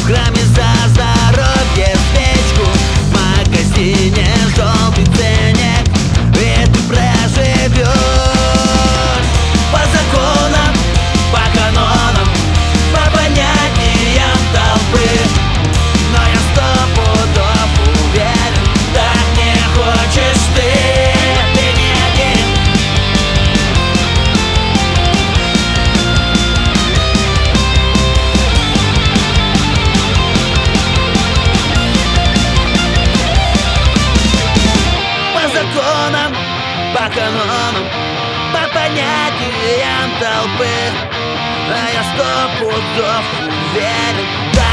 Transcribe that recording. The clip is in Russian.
В храме за здоровье свечку, в магазине желтый ценник, и ты проживешь по законам, по канонам, по понятиям толпы. Но я 100 пудов уверен, так не хочешь ты не один. По законам, по канонам, по понятиям толпы. А я 100 пудов уверен,